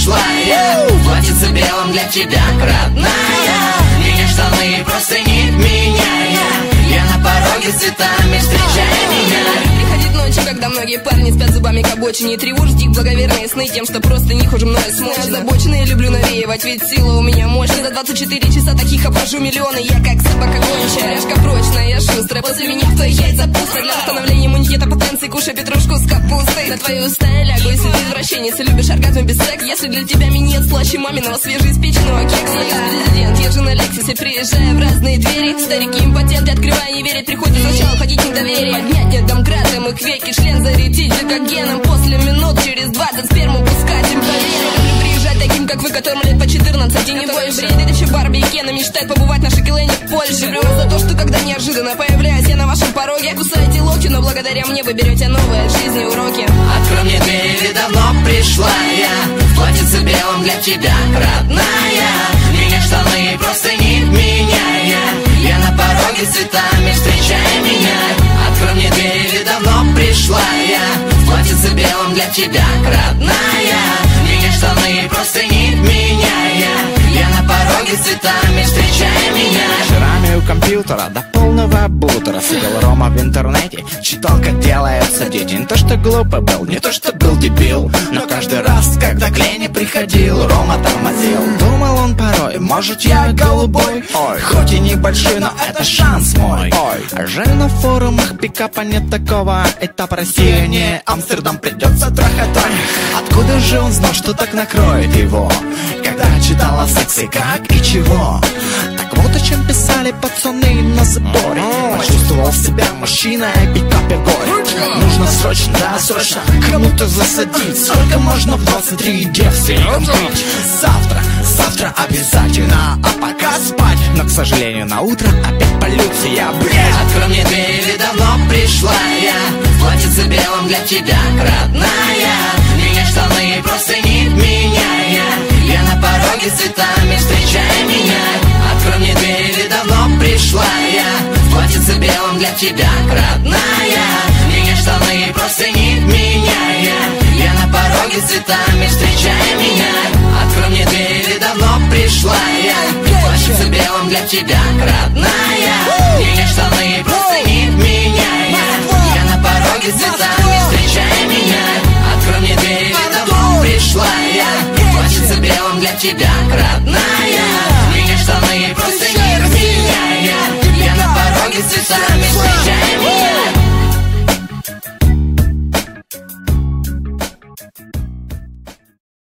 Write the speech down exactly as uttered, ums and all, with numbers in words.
пришла я в платьице белом для тебя, родная. Меня штаны просто не меняя, я на пороге с цветами, встречай меня. Приходит ночью, когда многие парни спят зубами к обочине, и тревожить их благоверные сны тем, что просто не хуже мною смочено. Озабоченные люблю навеивать, ведь сила у меня мощная. За двадцать четыре часа таких обхожу миллионы, я как собака гончая. Ряжка прочная, я шустрая, после меня в твои яйца пусто. Для восстановления иммунитета потенции кушай петрушку с капустой. На твою стаю лягу, если ты извращенец и любишь оргазм без секса. Если для тебя минет слаще маминого свежеиспеченного кекса. Я президент, езжу на Лексусе, приезжая в разные двери. Старики импотенты, открывая не верить, приходит сначала ходить недоверие. Поднять нет домкратом, их веки, член зарядить гликогеном. После минут через двадцать сперму пускать им поверить. Люблю приезжать таким, как вы, которым лет по четырнадцать и не больше. Это еще Барби и Кена мечтает побывать на Шоколене в Польше. Люблю вас за то, что когда неожиданно появляюсь я на вашем пороге, кусаете локти, но благодаря мне вы берете новые от жизни уроки. Открой мне дверь, ведь давно пришла я в платьице белом для тебя, родная. Меня штаны просто не меняя, я на пороге с цветами, встречай меня. Открой мне дверь, ведь давно пришла я в платьице белом для тебя, родная. Меня штаны просто не меняя, я на пороге с цветами, встречай меня. Вечерами у компьютера до полного бутера сидел Рома в интернете, читал, как делаются дети. Не то, что глупый был, не то, что был дебил, но каждый раз, когда к Лене приходил, Рома тормозил. Думал он порой, может я голубой, ой, хоть и небольшой, но это шанс мой, ой. А же на форумах пикапа нет такого, этап Россия не Амстердам, придется трахать. Откуда же он знал, что так накроет его, когда читал о сексе как и чего? Так вот о чем писали пацаны на заборе. Почувствовал себя мужчиной, пикапе горе. Нужно срочно, да, срочно кому-то засадить. Сколько можно в двадцать три девственником быть? Завтра, завтра обязательно, а пока спать. Но, к сожалению, на утро опять полюция, блядь. Открой мне дверь, ведь давно пришла я в платьице белом для тебя, родная. Меня штаны просто не меняя, я на пороге с цветами, встречай меня. Открой мне дверь, ведь давно пришла я в платьице белом для тебя, родная. Меня штаны просто не меняя, я на пороге с цветами, встречай меня. Открой мне дверь, ведь давно пришла я в платьице белом для тебя, родная. Меня штаны просто не меняя, я на пороге с цветами, встречай меня. Открой мне дверь, ведь давно пришла я в платьице белом для тебя, родная.